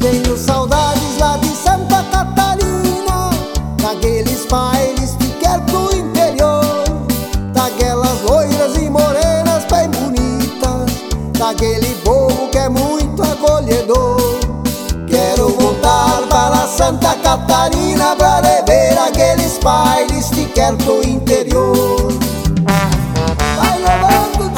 Tenho saudades lá de Santa Catarina, daqueles bailes que quero pro interior, daquelas loiras e morenas bem bonitas, daquele povo que é muito acolhedor. Quero voltar para Santa Catarina pra rever aqueles bailes que quero pro interior. Vai levando,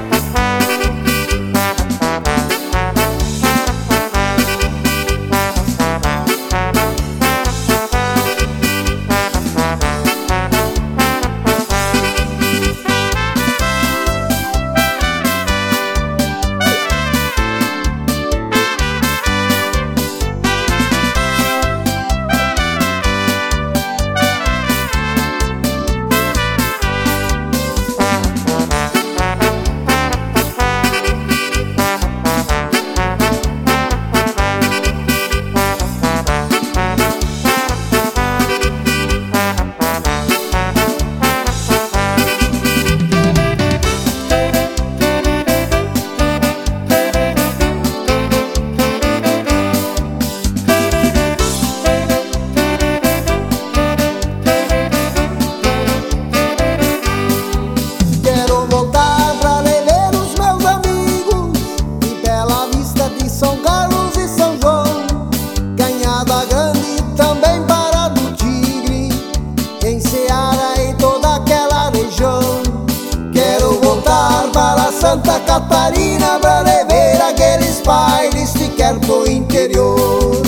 São Carlos e São João, Canhada Grande e também Pará do Tigre, em Ceará e toda aquela região. Quero voltar para Santa Catarina pra rever aqueles bailes que quero pro interior.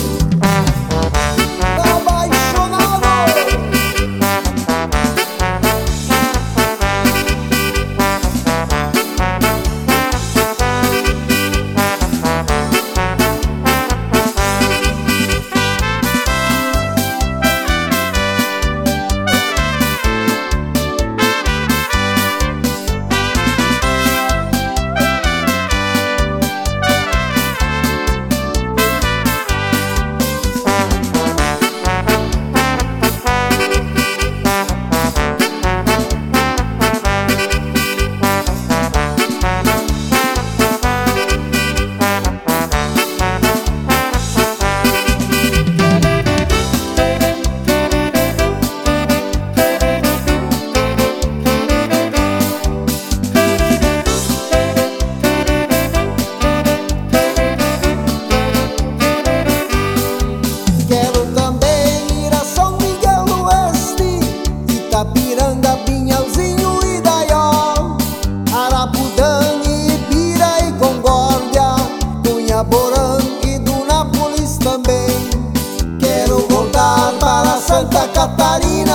Itapiranga, Pinhalzinho e Daió, Arapudanga, Ibira e Concórdia, Cunhaporã e Dunápolis também. Quero voltar para Santa Catarina